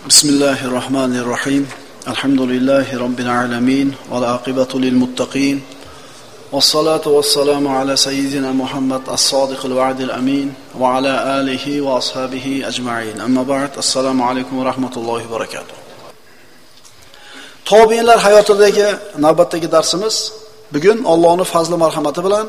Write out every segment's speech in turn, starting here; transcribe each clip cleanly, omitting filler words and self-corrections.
Bismillahirrahmanirrahim. Elhamdülillahi Rabbil alemin. Ve aqibatu lil muttaqin. Vessalatu vesselamu ala seyyidina Muhammed as-sadiqil va'dil amin. Ve ala alihi ve ashabihi ecma'in. Amma ba'd. Assalamu alaikum ve rahmetullahi ve berekatuh. Tabiinlar hayotidagi navbatdagi darsimiz bugun Allohning fazli marhamati bilan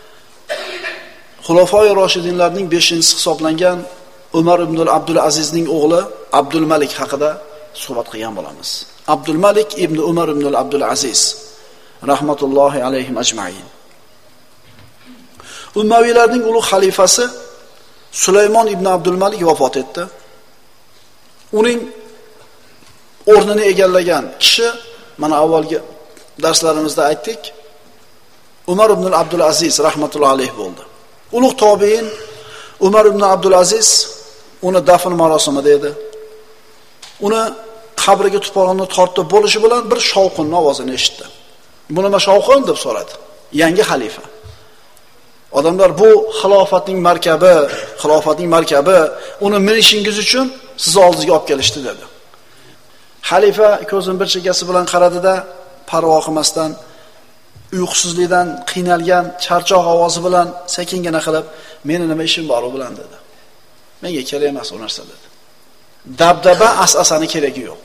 Xulafoi Roshidinlarning 5-chisi hisoblangan Umar ibn Abdul Azizning o'g'li Abdul Malik haqida suhbat qilgan bo'lamiz. Abdul Malik ibn Umar ibn Abdul Aziz rahmatullohi alayhim ajma'in. Ummaviylarning ulug' xalifasi Sulaymon ibn Abdul Malik vafot etdi. Uning o'rnini egallagan kishi mana avvalgi darslarimizda aytdik, Umar ibn Abdul Aziz rahmatullohi alayh bo'ldi. Ulug' tobiin Umar ibn Abdul Aziz uni dafn marosimida edi. Uni qabriga tuproqni tortib bo'lishi bilan bir shovqinning ovozini eshitdi. Bu nima shovqin deb so'radi. Yangi xalifa. Odamlar bu xilofatning markabi, uni minishingiz uchun siz oldingizga olib kelishdi dedi. Xalifa ko'zini bir chekkasi bilan qaradida, parvo qilmasdan, uyqusizlikdan qiynalgan charchoq ovozi bilan sekingina qilib, "Meni nima ishim bor u bilan?" dedi. "Menga kerak emas u narsa" dedi. Dabdaba asasani keragi yo'q.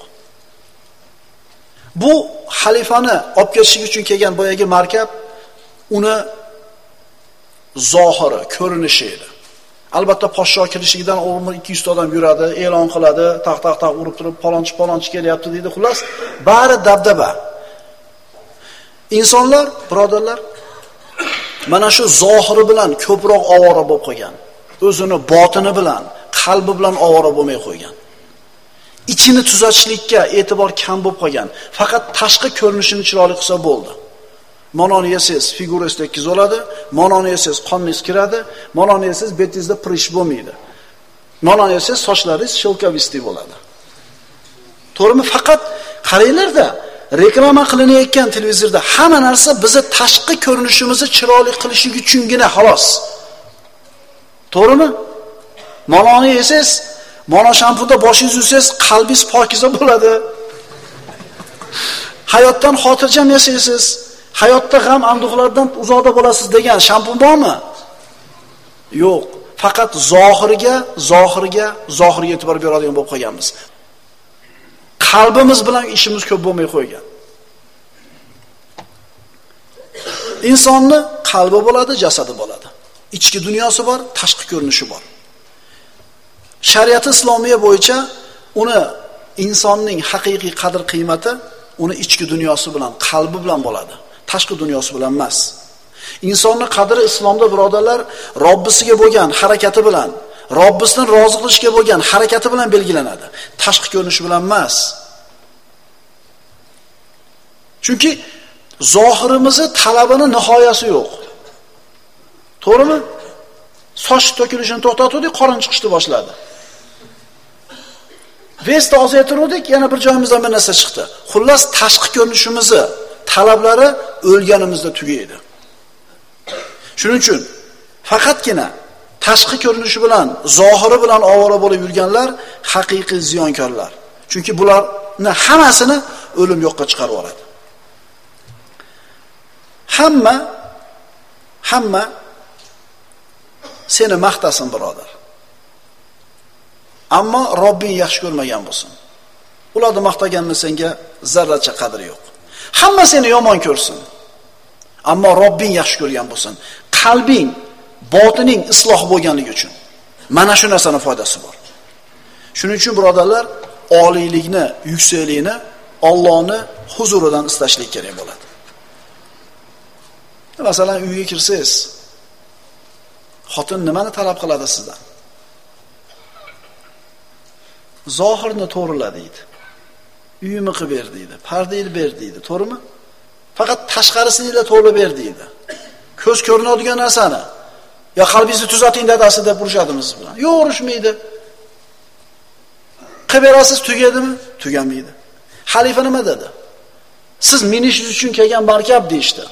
Bu xalifani olib ketishlik uchun kelgan boyagi markab uni zohiri, ko'rinishi edi. Albatta podsho kirishligidan 200 odam yuradi, e'lon qiladi, taq urib turib palonchi kelyapti deydi. Xullas, bari dabdaba. Insonlar, birodarlar, mana shu zohiri bilan ko'proq ovora bo'lib qolgan. O'zini botini bilan, qalbi bilan ovora bo'lmay qo'ygan. Ichini tuzatishlikka e'tibor kam bo'lib qolgan. Faqat tashqi ko'rinishini chiroyli qilsa bo'ldi. Manoni yesiz, figurangiz tekkiz bo'ladi, manoni yesiz, qoningiz kiradi, manoni yesiz, betingizda prish bo'lmaydi. Manoni yesiz, sochlaringiz shelkavisti bo'ladi. To'g'rimi? Faqat qaranglar-da, reklama qilinayotgan televizorda hamma narsa bizni tashqi ko'rinishimizni chiroyli qilishlik uchungina xolos. To'g'rimi? Manoni yesiz, mana shampuda boshingizni yuvsangiz, qalbingiz pokiza bo'ladi. Hayotdan xotirjam yashaysiz. Hayotda g'am anduhlardan uzoqda bo'lasiz degan shampun bormi? Yo'q. Faqat zohiriga e'tibor beradigan bo'lib qolganmiz. Qalbimiz bilan ishimiz ko'p bo'lmay qo'ygan. Insonni qalbi bo'ladi, jasadi bo'ladi. Ichki dunyosi bor, tashqi ko'rinishi bor. Shariat islomiya bo'yicha uni insonning haqiqiy qadr-qiymati uni ichki dunyosi bilan, qalbi bilan bo'ladi. Tashqi dunyosi bilan emas. Insonning qadri islomda birodarlar Robbisiga bo'lgan harakati bilan, Robbisidan rozi qilishga bo'lgan harakati bilan belgilanadi. Tashqi ko'rinishi bilan emas. Chunki zohirimizni talabini nihoyasi yo'q. To'g'rimi? Soch to'kilishini to'xtatdik, qorin chiqishni boshladi. Vestni ozaytirdik, yana bir joyimizdan bir narsa chiqdi. Xullas, tashqi ko'rinishimizni talablari o'lganimizda tugaydi. Shuning uchun faqatgina tashqi ko'rinishi bilan, zohiri bilan ovora bo'lib yurganlar haqiqiy ziyonkorlar. Chunki bularni hammasini o'lim yo'qqa chiqarib yuboradi. Hamma seni maqtasin, birodar. Ammo Robbing yaxshi ko'rmagan bo'lsin. Ularni maqtaganni senga zarracha qadri yo'q. Hamma seni yomon ko'rsin. Ammo Robbing yaxshi ko'rgan bo'lsin. Qalbing, botining isloh bo'lganligi uchun. Mana shu narsaning foydasi bor. Shuning uchun birodarlar, oliylikni, yuksaklikni Allohning huzuridan istashlik kerak bo'ladi. Masalan, uyga kirsangiz, xotin nimani talab qiladi sizdan? Zohirni to'g'rila deydi. Uyimni qilib ber deydi. Pardani ber deydi. To'g'rimi? Faqat tashqarisini to'g'ri ber deydi. Ko'z ko'rinadigan narsani yo qalbingizni tuzating dadasi deb urishadimiz bilan. Yo'q, urishmaydi. Qilib berasiz, tugadimi? Tugamaydi. Xalifa nima dedi? Siz minishingiz uchun kelgan markab deyishdi.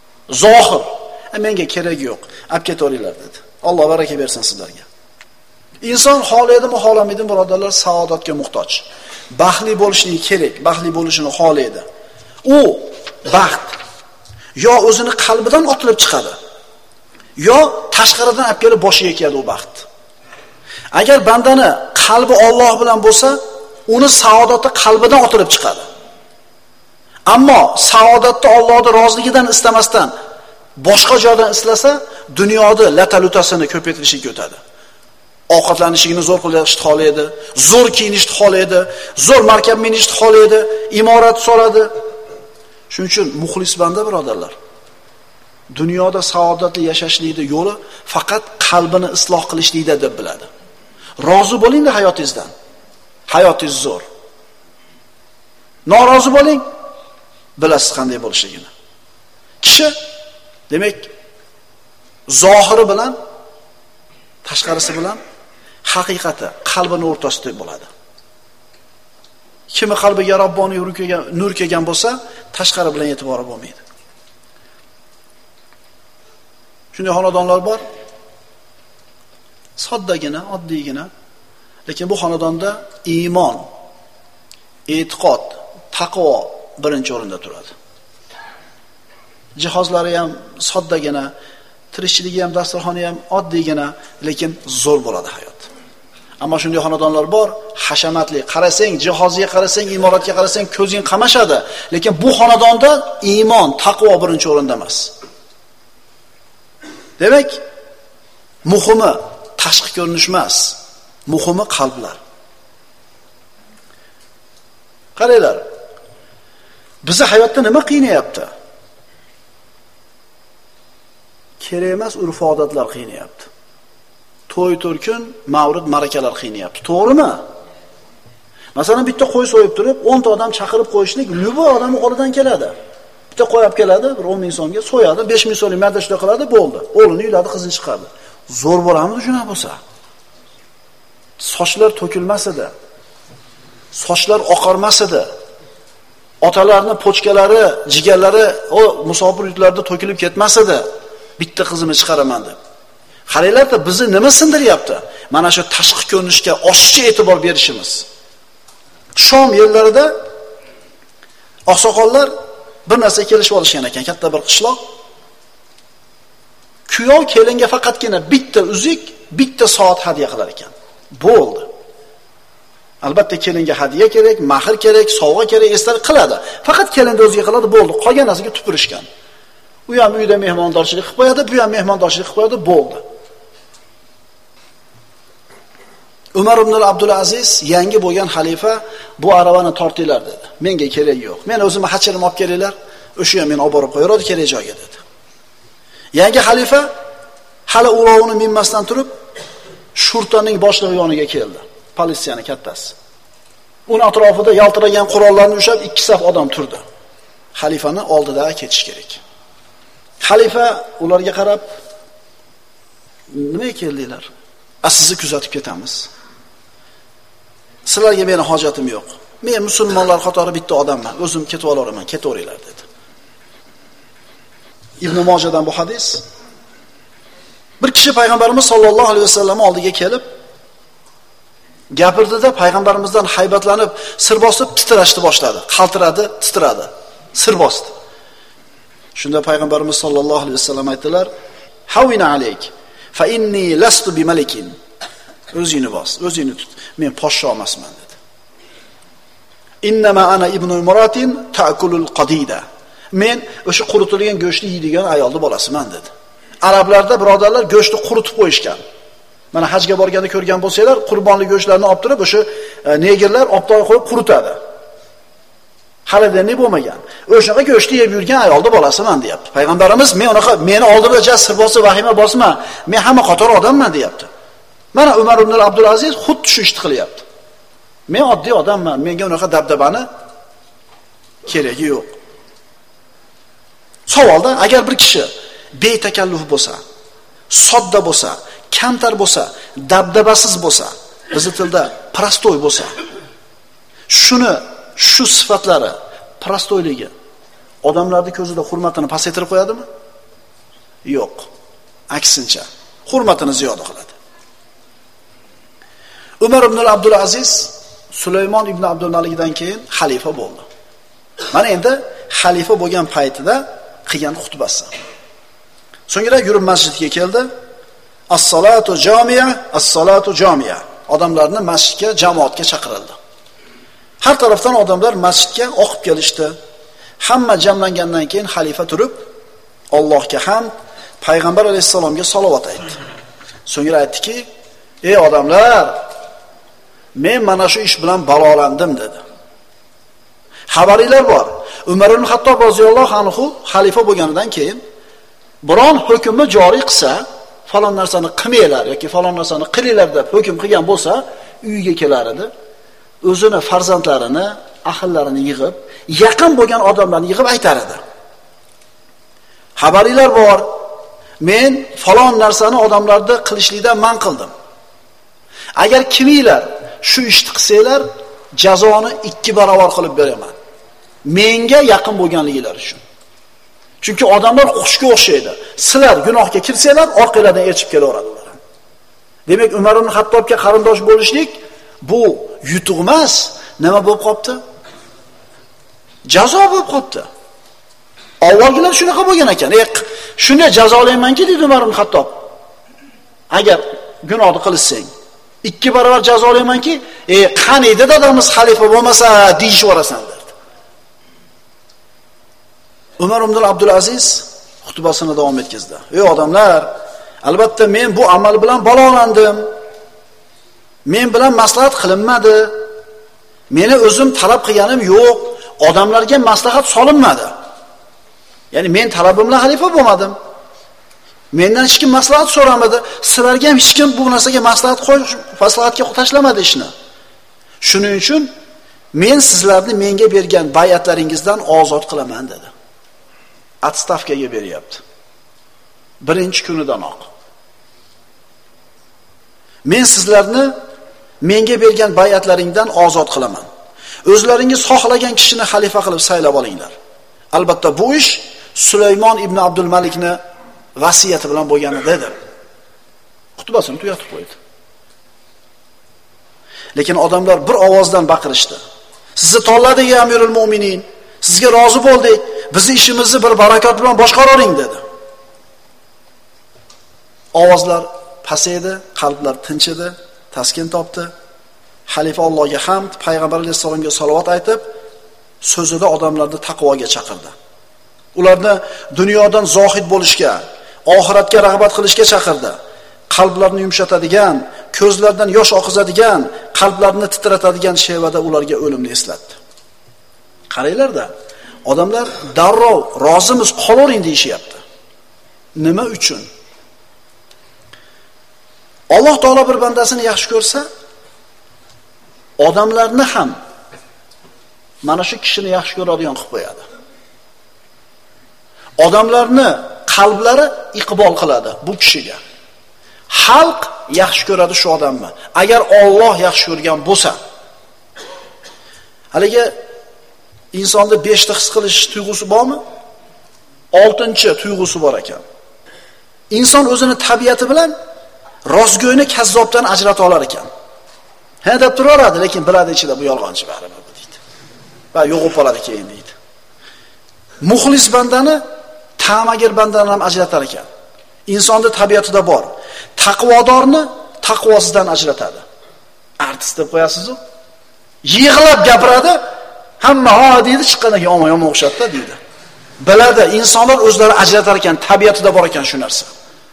Zohir. Menga kerak yo'q. Olib ketaveringlar dedi. Alloh baraka bersin sizlarga. Inson xohlaydimi, xohlamaydimi birodarlar, saodatga muhtoj. Baxtli bo'lishligi kerak, baxtli bo'lishini xohlaydi. U baxt yo o'zini qalbidan otilib chiqadi, yo tashqaridan olib kelib boshiga keladi u baxt. Agar bandani qalbi Alloh bilan bo'lsa, uni saodati qalbidan otilib chiqadi. Ammo saodatni Allohning roziligidan istamasdan boshqa joydan islasa, dunyoda latalutasini ko'paytirishga o'tadi. Ovqatlanishini zo'r qilishni xohlaydi, zo'r kiyinishni xohlaydi, zo'r markab minishni xohlaydi, imorat so'radi. Shuning uchun muxlis banda birodarlar, dunyoda saodatli yashashlikning yo'li faqat qalbini isloh qilishlikda deb biladi. Rozi bo'ling hayotingizdan. Hayotingiz zo'r. Norozi bo'ling, bilasiz qanday bo'lishligini. Kishi demak zohiri bilan tashqarisi bilan haqiqati qalbini o'rtasida bo'ladi. Kimi qalbiga Robboniy nur kelgan bo'lsa, tashqari bilan e'tibori bo'lmaydi. Shunday xonadonlar bor. Soddagina, oddiygina, lekin bu xonadonda iymon, e'tiqod, taqvo birinchi o'rinda turadi. Jihozlari ham soddagina, tirikchiligi ham, dasturxoni ham oddiygina, lekin zo'r bo'ladi hayot. Ammo shunday xonadonlar bor, hashamatli. Qarasang, jihoziga qarasang, imoratga qarasang, ko'zing qamashadi, lekin bu xonadonda iymon, taqvo birinchi o'rinda emas. Demak, muhimi tashqi ko'rinish emas, muhimi qalblar. Qaranglar, bizni hayotda nima qiynayapti? Kerak emas urf-odatlar qiynayapti. To'y turkun, mavlud, marakalar qiynayapti. To'g'rimi? Masalan, bitta qo'y so'yib turib, 10 ta odam chaqirib qo'yishlik lyuboy odamning qo'lidan keladi. Bitta qo'y olib keladi, bir 10 ming so'mga so'yadi, 5 ming so'mlik marta shunday qiladi, bo'ldi. O'g'lini uyladi, qizini chiqardi. Zo'r bo'lamidi shuna bo'lsa? Sochlar to'kilmas edi. Sochlar oqarmas edi. Otalarning pochkalari, jigarlari o musofir yurtlarda to'kilib ketmas edi. Bitta qizimni chiqaraman deb. Qaranglar-da, bizni nima sindiryapti? Mana shu tashqi ko'rinishga oshiqcha e'tibor berishimiz. Shom yerlarida oqsoqollar bir narsa kelishib olishgan ekan, katta bir qishloq. Kuyov kelinga faqatgina bitta uzuk, bitta soat hadya qilar ekan. Bo'ldi. Albatta kelinga hadya kerak, mahr kerak, sovg'a kerak, esdalik qiladi. Faqat kelinni o'ziga qiladi, bo'ldi. Qolgan narsaga tupurishgan. U ham uyda mehmondorchilik qilib qo'yadi, bu ham mehmondorchilik qilib qo'yadi, bo'ldi. Umar ibn Abdulaziz yangi bo'lgan xalifa bu aravani tortinglar dedi. Menga kerak yo'q. Men o'zimni hachirim olib kelinglar, o'sha ham meni olib borib qo'yardi kerak joyga dedi. Yangi xalifa hali ulovini minmasdan turib shurtaning boshlig'i yoniga keldi. Politsiyani kattasi. Uni atrofida yaltiragan qurollarni ushlab 2 saf odam turdi. Xalifani oldida ketish kerak. Xalifa ularga qarab, nimaga keldinglar? Sizni kuzatib ketamiz. Sizlarga meni hojatim yo'q. Men musulmonlar qatori bitta odamman. O'zim ketib olaman, ketaveringlar dedi. Ibn Mojadan bu hadis. Bir kishi payg'ambarimiz sollallohu alayhi vasallam oldiga kelib gapirdida, payg'ambarimizdan haybatlanib, sir bosib titrashni boshladi. Qaltiradi, titradi. Sir bosdi. Shunda payg'ambarimiz sollallohu alayhi vasallam aytdilar: "Havina alayk, fa inni lastu bi malikin." O'zingni bos, o'zingni tut. Men podsho emasman dedi. "Innama ana ibnu imratin ta'kulul qadida." Men o'sha quritilgan go'shtni yeydigan ayolning bolasiman dedi. Arablarda birodarlar go'shtni quritib qo'yishgan. Mana hajga borganda ko'rgan bo'lsanglar, qurbonlik go'shtlarini olib turib, o'sha negerlar olib qo'yib quritadi. Halida ne bo'lmagan. O'shaqa go'shtni yeb yurgan ayolning bolasiman deyapti. Payg'ambarimiz men unaqa meni oldimda jasir bosib vahima bosma. Men hamma qator odamman deyapti. Mana Umar ibn Abdulaziz xuddi shu ishni qilyapti. Men oddiy odamman, menga unaqa dabdabani keragi yo'q. Savolda agar bir kishi betakalluf bo'lsa, sodda bo'lsa, kamtar bo'lsa, dabdabasiz bo'lsa, bizning tilda prostoy bo'lsa, shu sifatlari, prostoyligi odamlarning ko'zida hurmatini pasaytirib qo'yadimi? Yo'q. Aksincha, hurmatini ziyoda qiladi. Umar ibn Abdul Aziz Sulaymon ibn Abdul Malikdan keyin xalifa bo'ldi. Mana endi xalifa bo'lgan paytida qilgan xutbasi. So'ngra yurib masjidga keldi. As-salatu jami'a, as-salatu jami'a. Odamlarni masjidga, jamoatga chaqirildi. Har tarafdan odamlar masjidga oqib kelishdi. Hamma jamlangandan keyin xalifa turib, Allohga hamd, payg'ambar alayhisalomga salovat aytdi. So'ngra aytdiki: "Ey odamlar, men mana shu ish bilan balolandim" dedi. Xabarlar bor. Umar ibn Xattob roziyallohu anhu xalifa bo'lganidan keyin biron hukmni joriy qilsa, falon narsani qilmanglar yoki falon narsani qilinglar deb hukm qilgan bo'lsa, uyiga kelar edi. O'zini farzandlarini, ahillarini yig'ib, yaqin bo'lgan odamlarni yig'ib aytar edi. Xabarlar bor. Men falon narsani odamlarda qilishlikdan man qildim. Agar kiminglar shu ishni qilsanglar, jazoni 2 barobar qilib beraman. Menga yaqin bo'lganliginglar uchun. Chunki odamlar qushga o'xshaydi. Sizlar gunohga kirsanglar, orqalardan erchib kelaveradilar. Demak, Umar ibn Xattobga qarindosh bo'lishlik bu yutuq emas, nima bo'lib qopti? Jazo bo'lib qopti. Avvalgilar shunaqa bo'lgan ekan. Shunday jazolaymanki dedi Umar ibn Xattob. Agar gunohni qilsang, 2 barobar jazolaymanki, qani edi dadamiz xalifa bo'lmasa deyishvorasan dedi. Umar ibn Abdul Aziz xutbasini davom etkazdi. Ey odamlar, albatta men bu amal bilan balolandim. Men bilan maslahat qilinmadi. Meni o'zim talab qilganim yo'q. Odamlarga maslahat solinmadi. Ya'ni men talabim bilan xalifa bo'lmadim. Mendan hech kim maslahat so'ramadi. Sizlarga ham hech kim bu narsaga maslahatga tashlamadi ishni. Shuning uchun men sizlarni menga bergan bay'atlaringizdan ozod qilaman dedi. Atstavkaga beryapti. Birinchi kunidanoq. Men sizlarni menga bergan bay'atlaringdan ozod qilaman. O'zlaringiz xohlagan kishini xalifa qilib saylab olinglar. Albatta bu ish Sulaymon ibn Abdul Malikni vasiyati bilan bo'lgani dedi. Xutbasini tugatib qo'ydi. Lekin odamlar bir ovozdan baqirishdi. Sizni tanladik ya Amirul Mu'minin. Sizga rozi bo'ldik. Bizning ishimizni bir barakot bilan boshqaravering dedi. Ovozlar pasaydi, qalblar tinch edi, taskin topdi. Xalifa Allohga hamd, payg'ambar alayhisalomga salovat aytib, so'zida odamlarni taqvoga chaqirdi. Ularni dunyodan zohid bo'lishga, oxiratga rag'bat qilishga chaqirdi. Qalblarni yumshatadigan, ko'zlardan yosh oqizadigan, qalblarni titratadigan shevada ularga o'limni eslatdi. Qaranglar-da, odamlar darrov rozimiz, qolavering deyishyapti. Nima uchun? Alloh taolo bir bandasini yaxshi ko'rsa, odamlarni ham mana shu kishini yaxshi ko'radigan qilib qo'yadi. Odamlarni qalblari iqbol qiladi bu kishiga. Xalq yaxshi ko'radi shu odamni. Agar Alloh yaxshi ko'rgan bo'lsa, haligi insonda 5 ta his qilish tuyg'usi bormi? 6-chi tuyg'usi bor ekan. Inson o'zini tabiati bilan rostgo'yni kazzobdan ajrata olar ekan. Ha deb turaveradi, lekin biladi ichida bu yolg'onchi baribir deydi. Va yo'qib qoladi keyin deydi. Muxlis bandani ta'magir bandadan ham ajratar ekan. Insonning tabiatida bor. Taqvodorni taqvosizdan ajratadi. Artist deb qo'yasiz-ku. Yig'lab gapiradi, hamma ha deydi, chiqqandan keyin yomon o'xshatdi deydi. Biladi, insonlar o'zlari ajratar ekan, tabiatida bor ekan shu narsa.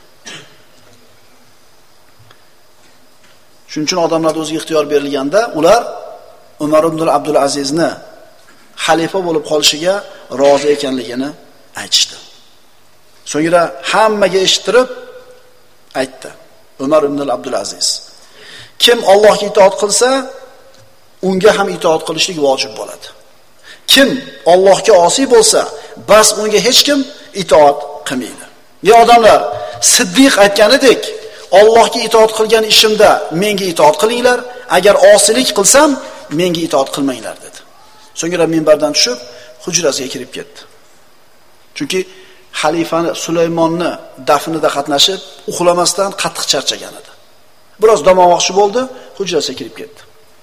Shuning uchun odamlar o'ziga ixtiyor berilganda, ular Umar ibn Abdul Azizni xalifa bo'lib qolishiga rozi ekanligini aytishdi. So'ngra hammaga eshittirib aytdi. Umar ibn Abdul Aziz: kim Allohga itoat qilsa, unga ham itoat qilishlik vojib bo'ladi. Kim Allohga osiy bo'lsa, bas unga hech kim itoat qilmaydi. Ey odamlar, Siddiq aytganidek, Allohga itoat qilgan ishimda menga itoat qilinglar, agar osilik qilsam menga itoat qilmanglar dedi. So'ngra minbardan tushib hujrasiga kirib ketdi. Chunki xalifani Sulaymonni dafnida qatnashib, uxlamasdan qattiq charchagan edi. Biroz dam olmoqchi bo'ldi, hujrasiga kirib ketdi.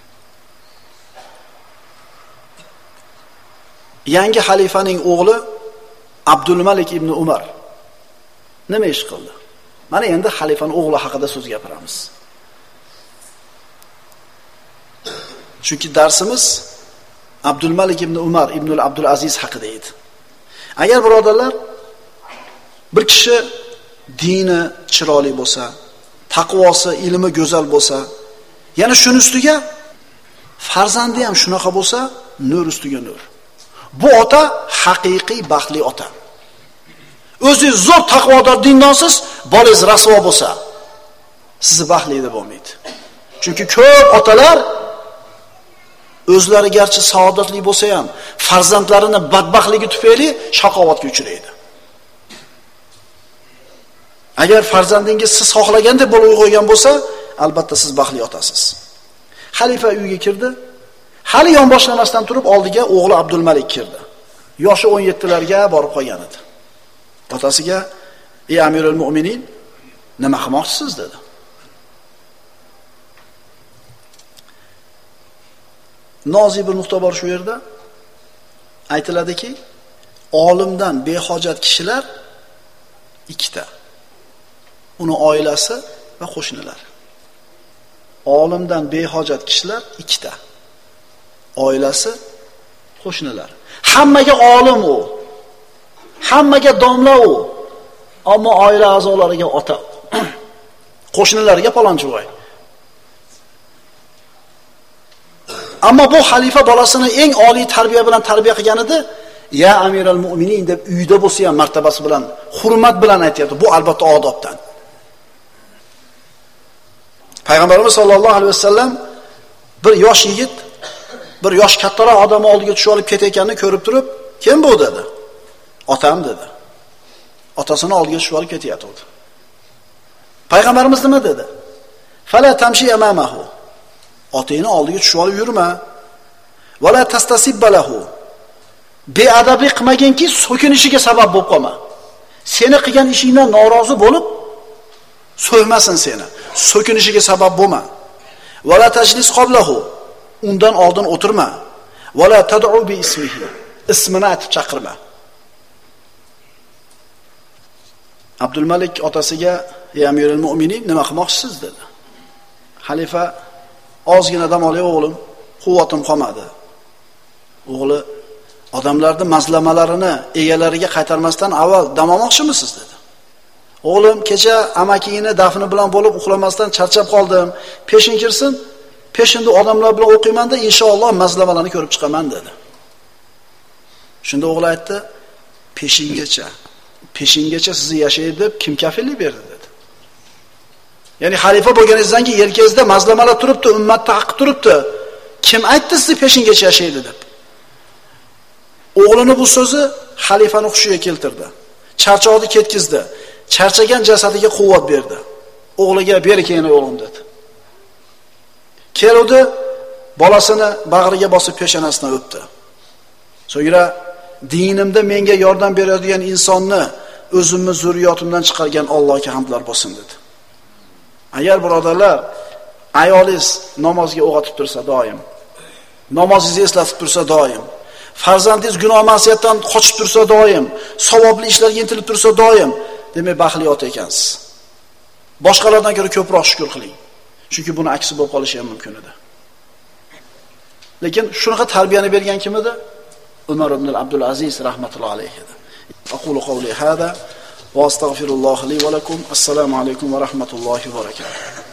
Yangi xalifaning o'g'li Abdul Malik ibn Umar nima ish qildi? Mana endi xalifaning o'g'li haqida so'z gapiramiz. Chunki darsimiz Abdul Malik ibn Umar ibn Abdul Aziz haqida edi. Agar birodarlar bir kishi dini chiroyli bo'lsa, taqvosi, ilmi go'zal bo'lsa, yana shuni ustiga farzandi ham shunaqa bo'lsa, nur ustiga nur. Bu ota haqiqiy baxtli ota. O'zingiz zo'r taqvodor dindonsiz, bolangiz rasvo bo'lsa, sizni baxtli deb bo'lmaydi. Chunki ko'p otalar o'zlari garchi saodatli bo'lsa ham, farzandlarini badbaxtligi tufayli shaqovatga uchraydi. Agar farzandingiz siz xohlagandek bo'lib qo'ygan bo'lsa, albatta siz baxtli otasiz. Xalifa uyga kirdi. Hali yonboshlamasdan turib oldiga o'g'li Abdul Malik kirdi. Yoshi 17larga borib qolgan edi. Otasiga: "Ey Amirul Mu'minin, nima qilmoqchisiz?" dedi. Nozik bir nuqta bor shu yerda. Aytiladiki, olimdan behojat kishilar ikkita. Uni oilasi va qo'shnilar. Olimdan behojat kishilar ikkita. Oilasi, qo'shnilar. Hammaga olim u. Hammaga domla u. Ammo oila a'zolariga ota. Qo'shnilarga palonchi voy. Ammo bu xalifa bolasini eng oliy tarbiya bilan tarbiya qilgan edi. Ya Amirul Mu'minin deb uyda bo'lsa ham martabasi bilan, hurmat bilan aytayapti. Bu albatta odobdan. Payg'ambarimiz sollallohu alayhi vasallam bir yosh yigit, bir yosh kattaroq odam oldiga tushib olib ketayotganini ko'rib turib, "Kim bu?" dedi. "Otam" dedi. Otasini oldiga tushib olib ketyapti. Payg'ambarimiz nima dedi? "Fala tamshi amamahu." Otangni oldiga tushib olib yurma. "Vala tastasibbalahu." Beadablik qilmaganki, so'kinishiga sabab bo'lib qolma. Seni qilgan ishingdan norozi bo'lib, so'ymasin seni. So'kinishiga sabab bo'lma. "Vala tajlis qablahu." Undan oldin o'tirma. "Vala tad'u bi ismihi." Ismini aytib chaqirma. Abdul Malik otasiga: "Ey Amirul Mu'minin, nima qilmoqchisiz?" dedi. Xalifa: "Ozgina dam olay o'g'lim, quvvatim qolmadi." O'g'li: "Odamlarning mazlamalarini egalariga qaytarmasdan avval dam olmoqchimisiz?" dedi. "O'g'lim, kecha amakingni dafni bilan bo'lib uxlamasdan charchab qoldim. Peshin kirsin, peshinda odamlar bilan o'qiyman-da, inshaalloh mazlamalarni ko'rib chiqaman" dedi. Shunda o'g'li aytdi: "Peshingacha sizni yashaydi deb kim kafillik berdi?" dedi. Ya'ni xalifa bo'lganingizdan keyin yelkangizda mazlamalar turibdi, ummatda haq turibdi. Kim aytdi sizni peshingacha yashaydi deb? O'g'lini bu so'zi xalifani hushiga keltirdi. Charchoqni ketkizdi. Charchagan jasadiga quvvat berdi. O'g'liga: "Beri keyin o'g'lim" dedi. Keldi, bolasini bag'riga bosib peshonasidan o'pdi. So'ngra: "Dinimda menga yordam beradigan insonni o'zimni zurriyotimdan chiqargan Allohga hamdlar bo'lsin" dedi. Agar birodarlar, ayolingiz namozga o'g'atib tursa doim, namozingizni eslatib tursa doim, farzandingiz gunoh ma'siyatdan qochib tursa doim, savobli ishlarga intilib tursa doim, demak baxtli ota ekansiz. Boshqalardan ko'ra ko'proq shukr qiling. Chunki buni aksi bo'lib qolishi ham mumkin edi. Lekin shunaqa tarbiyani bergan kim edi? Umar ibn Abdul Aziz rahmatullohi alayhi edi. Aqulu qawli hada va astaghfirulloh li va lakum. Assalomu alaykum va rahmatullohi va barakatuh.